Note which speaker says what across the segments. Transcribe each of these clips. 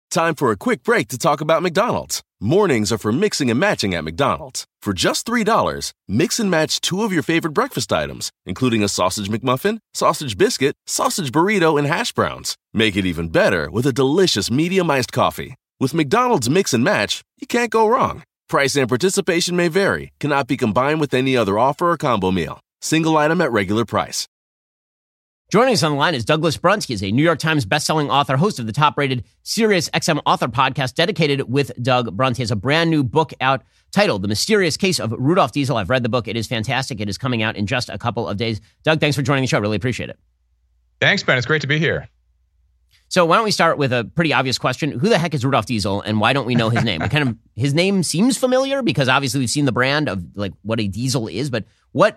Speaker 1: Time for a quick break to talk about McDonald's. Mornings are for mixing and matching at McDonald's. For just $3, mix and match 2 of your favorite breakfast items, including a sausage McMuffin, sausage biscuit, sausage burrito, and hash browns. Make it even better with a delicious medium iced coffee. With McDonald's Mix and Match, you can't go wrong. Price and participation may vary. Cannot be combined with any other offer or combo meal. Single item at regular price.
Speaker 2: Joining us on the line is Douglas Brunsky, is a New York Times bestselling author, host of the top-rated Sirius XM author podcast dedicated with Doug Brunsky. He has a brand new book out titled The Mysterious Case of Rudolph Diesel. I've read the book. It is fantastic. It is coming out in just a couple of days. Doug, thanks for joining the show. Really appreciate it.
Speaker 3: Thanks, Ben. It's great to be here.
Speaker 2: So why don't we start with a pretty obvious question. Who the heck is Rudolph Diesel, and why don't we know his name? His name seems familiar because obviously we've seen the brand of like what a diesel is, but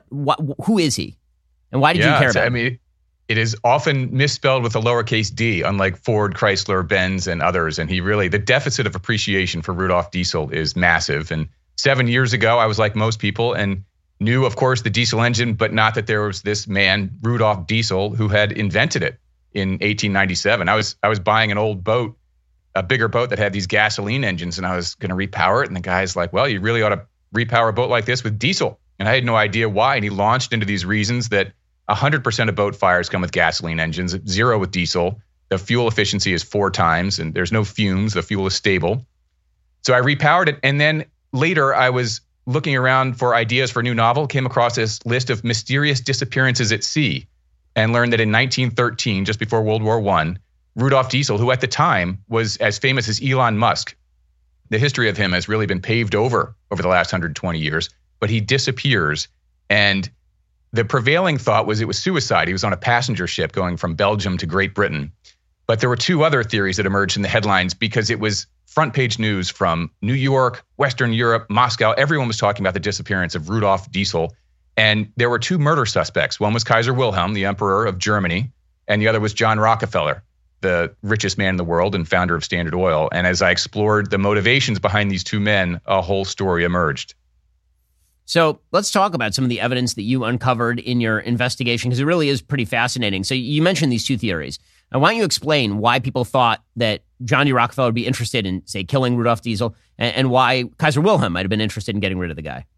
Speaker 2: who is he? And why did you care about him?
Speaker 3: It is often misspelled with a lowercase d, unlike Ford, Chrysler, Benz, and others. And the deficit of appreciation for Rudolph Diesel is massive. And 7 years ago, I was like most people and knew, of course, the diesel engine, but not that there was this man, Rudolph Diesel, who had invented it in 1897. I was buying an old boat, a bigger boat that had these gasoline engines, and I was going to repower it. And the guy's like, well, you really ought to repower a boat like this with diesel. And I had no idea why. And he launched into these reasons that 100% of boat fires come with gasoline engines, 0 with diesel. The fuel efficiency is 4 times, and there's no fumes. The fuel is stable. So I repowered it. And then later I was looking around for ideas for a new novel, came across this list of mysterious disappearances at sea, and learned that in 1913, just before World War I, Rudolph Diesel, who at the time was as famous as Elon Musk, the history of him has really been paved over the last 120 years, but he disappears. And the prevailing thought was it was suicide. He was on a passenger ship going from Belgium to Great Britain. But there were 2 other theories that emerged in the headlines because it was front page news from New York, Western Europe, Moscow. Everyone was talking about the disappearance of Rudolph Diesel. And there were 2 murder suspects. One was Kaiser Wilhelm, the emperor of Germany, and the other was John Rockefeller, the richest man in the world and founder of Standard Oil. And as I explored the motivations behind these 2 men, a whole story emerged.
Speaker 2: So let's talk about some of the evidence that you uncovered in your investigation, because it really is pretty fascinating. So you mentioned these 2 theories. And why don't you explain why people thought that John D. Rockefeller would be interested in, say, killing Rudolph Diesel, and why Kaiser Wilhelm might have been interested in getting rid of the guy?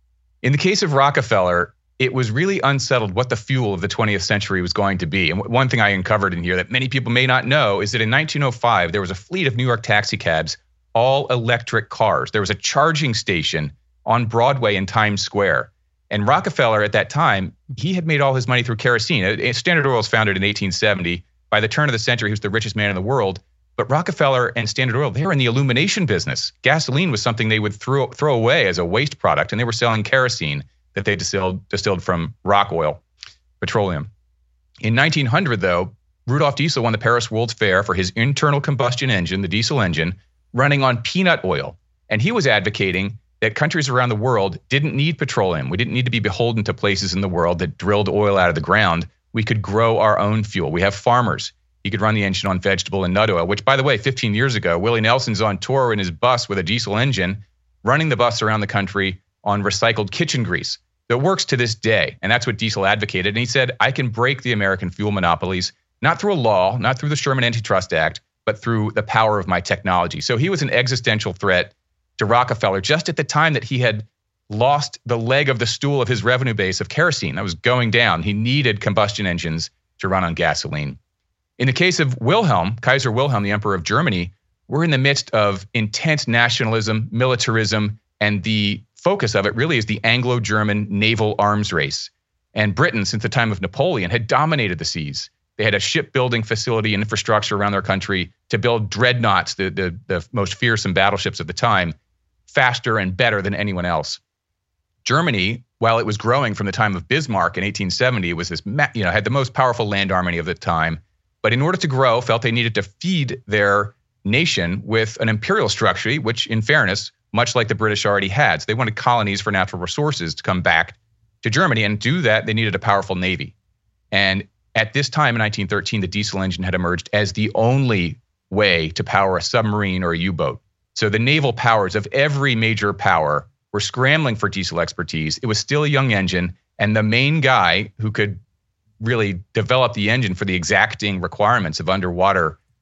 Speaker 3: In the case of Rockefeller, it was really unsettled what the fuel of the 20th century was going to be. And one thing I uncovered in here that many people may not know is that in 1905, there was a fleet of New York taxi cabs, all electric cars. There was a charging station on Broadway in Times Square. And Rockefeller at that time, he had made all his money through kerosene. Standard Oil was founded in 1870. By the turn of the century, he was the richest man in the world. But Rockefeller and Standard Oil, they were in the illumination business. Gasoline was something they would throw away as a waste product, and they were selling kerosene that they distilled from rock oil, petroleum. In 1900, though, Rudolph Diesel won the Paris World's Fair for his internal combustion engine, the diesel engine, running on peanut oil. And he was advocating that countries around the world didn't need petroleum. We didn't need to be beholden to places in the world that drilled oil out of the ground. We could grow our own fuel. We have farmers. He could run the engine on vegetable and nut oil, which, by the way, 15 years ago, Willie Nelson's on tour in his bus with a diesel engine, running the bus around the country on recycled kitchen grease. That works to this day. And that's what Diesel advocated. And he said, I can break the American fuel monopolies, not through a law, not through the Sherman Antitrust Act, but through the power of my technology. So he was an existential threat to Rockefeller just at the time that he had lost the leg of the stool of his revenue base of kerosene. That was going down. He needed combustion engines to run on gasoline. In the case of Wilhelm, Kaiser Wilhelm, the emperor of Germany, we're in the midst of intense nationalism, militarism, and the focus of it really is the Anglo-German naval arms race. And Britain, since the time of Napoleon, had dominated the seas. They had a shipbuilding facility and infrastructure around their country to build dreadnoughts, the most fearsome battleships of the time, faster and better than anyone else. Germany, while it was growing from the time of Bismarck in 1870, was had the most powerful land army of the time. But in order to grow, felt they needed to feed their nation with an imperial structure, which, in fairness, much like the British already had. So they wanted colonies for natural resources to come back to Germany, and to do that, they needed a powerful navy. And at this time in 1913, the diesel engine had emerged as the only way to power a submarine or a U-boat. So the naval powers of every major power were scrambling for diesel expertise. It was still a young engine, and the main guy who could really develop the engine for the exacting requirements of underwater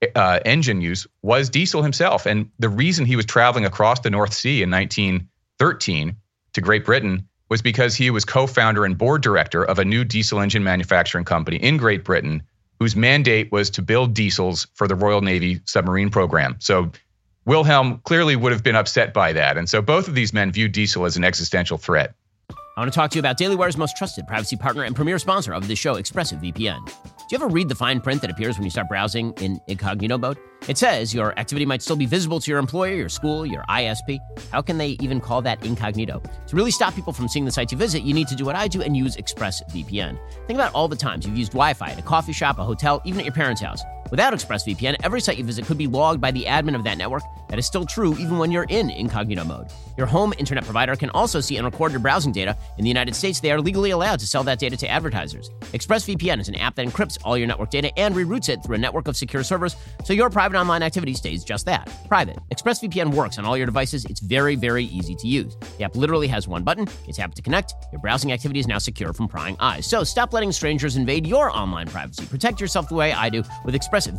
Speaker 3: engine use was Diesel himself. And the reason he was traveling across the North Sea in 1913 to Great Britain was because he was co-founder and board director of a new diesel engine manufacturing company in Great Britain, whose mandate was to build diesels for the Royal Navy submarine program. So Wilhelm clearly would have been upset by that. And so both of these men viewed diesel as an existential threat.
Speaker 2: I want to talk to you about Daily Wire's most trusted privacy partner and premier sponsor of this show, ExpressVPN. Do you ever read the fine print that appears when you start browsing in incognito mode? It says your activity might still be visible to your employer, your school, your ISP. How can they even call that incognito? To really stop people from seeing the sites you visit, you need to do what I do and use ExpressVPN. Think about all the times you've used Wi-Fi at a coffee shop, a hotel, even at your parents' house. Without ExpressVPN, every site you visit could be logged by the admin of that network. That is still true even when you're in incognito mode. Your home internet provider can also see and record your browsing data. In the United States, they are legally allowed to sell that data to advertisers. ExpressVPN is an app that encrypts all your network data and reroutes it through a network of secure servers, so your private online activity stays just that, private. ExpressVPN works on all your devices. It's very, very easy to use. The app literally has one button. It's happy to connect. Your browsing activity is now secure from prying eyes. So stop letting strangers invade your online privacy. Protect yourself the way I do with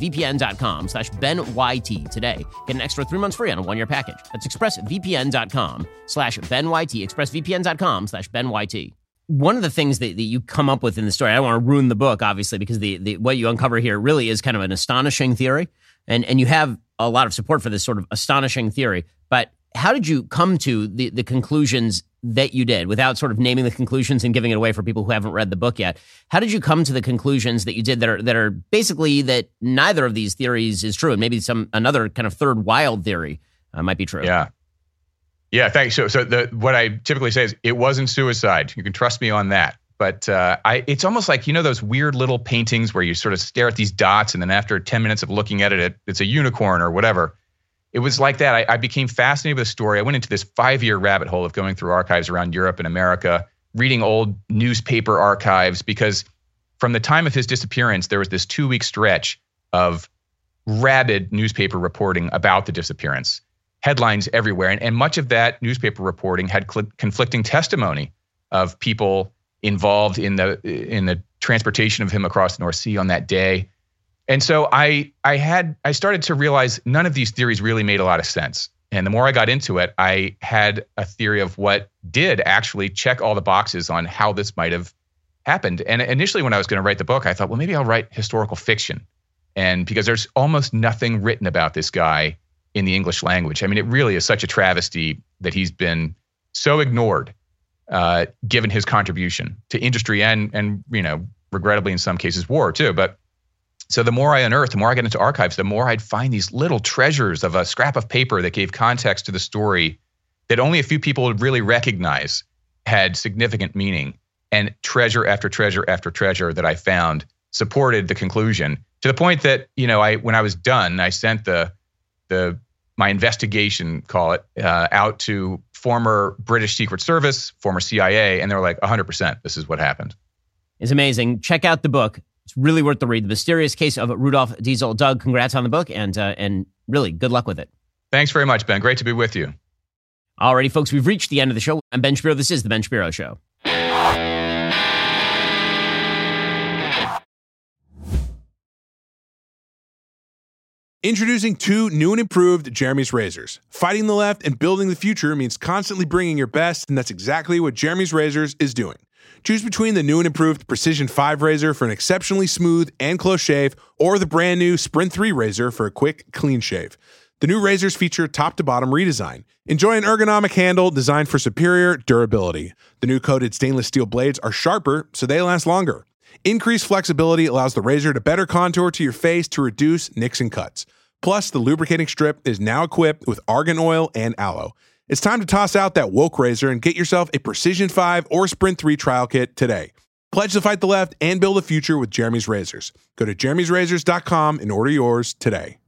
Speaker 2: expressvpn.com/BenYT today. Get an extra 3 months free on a 1-year package. That's expressvpn.com/BenYT, expressvpn.com/BenYT. One of the things that you come up with in the story, I don't want to ruin the book, obviously, because the what you uncover here really is kind of an astonishing theory. And you have a lot of support for this sort of astonishing theory. But how did you come to the conclusions that you did, without sort of naming the conclusions and giving it away for people who haven't read the book yet? How did you come to the conclusions that you did that are basically that neither of these theories is true, and maybe another kind of third wild theory might be true?
Speaker 3: Yeah, thanks. So what I typically say is it wasn't suicide. You can trust me on that. But it's almost like, those weird little paintings where you sort of stare at these dots and then after 10 minutes of looking at it, it's a unicorn or whatever. It was like that. I became fascinated with the story. I went into this 5-year rabbit hole of going through archives around Europe and America, reading old newspaper archives, because from the time of his disappearance, there was this 2-week stretch of rabid newspaper reporting about the disappearance. Headlines everywhere. And much of that newspaper reporting had conflicting testimony of people involved in the transportation of him across the North Sea on that day. And so I started to realize none of these theories really made a lot of sense. And the more I got into it, I had a theory of what did actually check all the boxes on how this might have happened. And initially when I was going to write the book, I thought, well, maybe I'll write historical fiction. And because there's almost nothing written about this guy in the English language. I mean, it really is such a travesty that he's been so ignored, given his contribution to industry and regrettably in some cases war too. But so the more I unearthed, the more I got into archives, the more I'd find these little treasures of a scrap of paper that gave context to the story that only a few people would really recognize had significant meaning. And treasure after treasure after treasure that I found supported the conclusion, to the point that, when I was done, I sent my investigation, call it, out to former British Secret Service, former CIA, and they were like, 100%, this is what happened.
Speaker 2: It's amazing. Check out the book. It's really worth the read. The Mysterious Case of Rudolf Diesel. Doug, congrats on the book, and really good luck with it. Thanks very much, Ben. Great to be with you. Alrighty, folks, we've reached the end of the show. I'm Ben Shapiro. This is The Ben Shapiro Show.
Speaker 4: Introducing 2 new and improved Jeremy's razors. Fighting the left and building the future means constantly bringing your best, and that's exactly what Jeremy's Razors is doing. Choose between the new and improved Precision 5 razor for an exceptionally smooth and close shave, or the brand new Sprint 3 razor for a quick, clean shave. The new razors feature top-to-bottom redesign. Enjoy an ergonomic handle designed for superior durability. The new coated stainless steel blades are sharper, so they last longer. Increased flexibility allows the razor to better contour to your face to reduce nicks and cuts. Plus, the lubricating strip is now equipped with argan oil and aloe. It's time to toss out that woke razor and get yourself a Precision 5 or Sprint 3 trial kit today. Pledge to fight the left and build a future with Jeremy's Razors. Go to jeremy'srazors.com and order yours today.